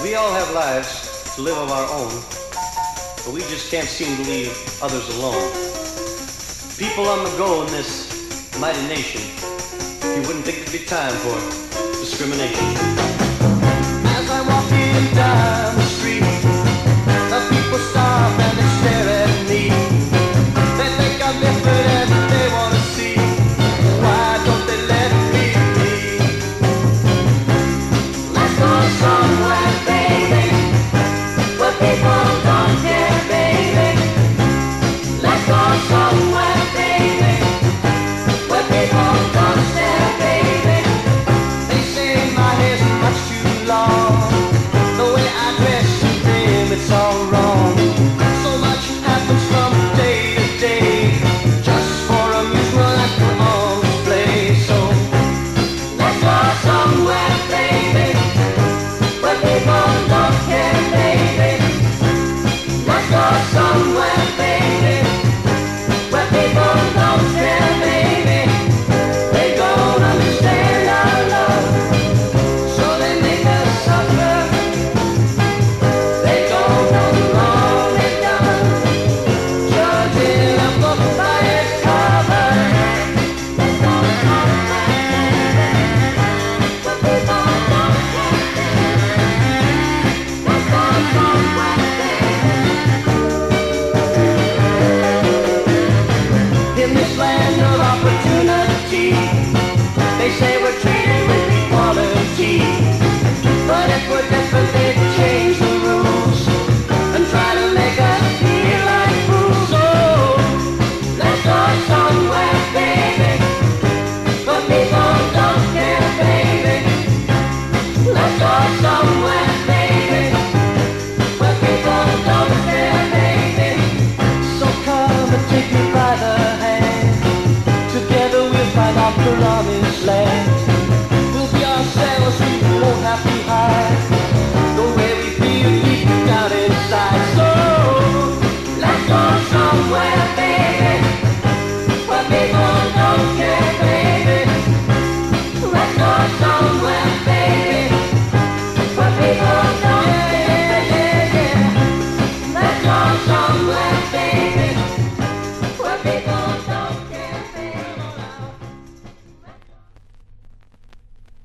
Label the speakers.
Speaker 1: We all have lives to live of our own, but we just can't seem to leave others alone. People on the go in this mighty nation, you wouldn't think it'd be time for discrimination. As I walk in down the street, the people stop and they stare at me. They think I'm different and they want to see, why don't they let me be? Let's go somewhere, baby, where people don't care, baby. Let's go somewhere, baby, where people don't stare, baby. They say my hair's much too long, the way I dress to them, it's all wrong. So much happens from day to day, just for amusement and for on display. So let's go somewhere, baby, where people don't care, baby. Let's go somewhere, baby, where people don't care, baby. They don't understand our love, so they make us suffer. They don't know the wrong they've done, judging a book by its cover. Let's go somewhere, where people don't care, let's go somewhere, in this land